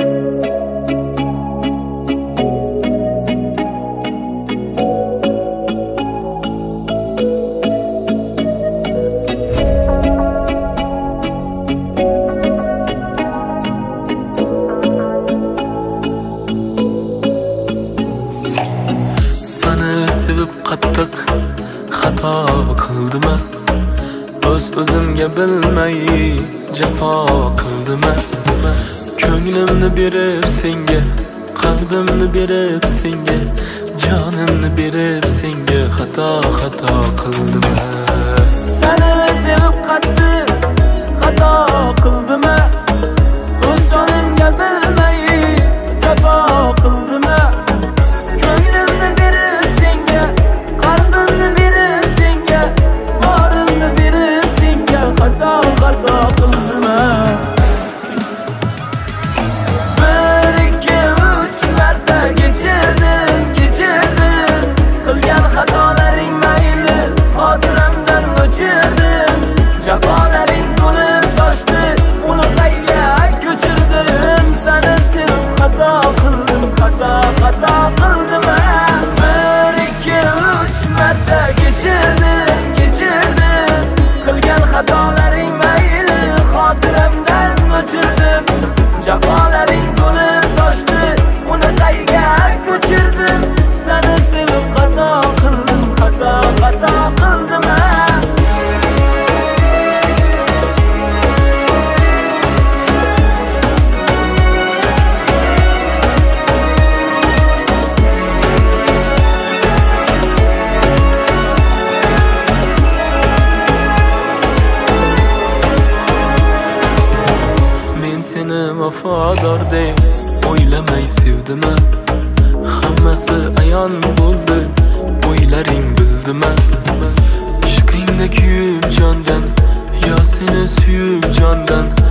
qattiq xato qildimmi? O'zimga bilmay jafo qildimmi? Ko'nglimni berib senga, qalbimni berib senga, jonimni berib senga xato qildimmi? Seni sevib qattiq xato qildimmi? O'z jonimga bilmay jafo qildimmi? Ko'nglimni berib senga, qalbimni berib senga, borimni berib senga xato qildimmi? Bir, ikki, uch marta kechirdim, qilgan xatolaring mayli, xotiramdan o'chirdim. Jafolaring to'lib toshdi, uni qayga ko'chirdim. Seni sevib xato qildim, xato qildim. Bir, ikki, uch marta kechirdim, qilgan xatolaring mayli, xotiramdan o'chirdim. Jafolaring to'lib toshdi, uni qayga ko'chirdim. Seni sevib xato qildim, xato qildim. Men seni vafodor deb o'ylamay sevdimmi? Hammasi ayon bo'ldi, o'ylaring bildimi? Ishqingda kuyib jondan, yo seni suyib jondan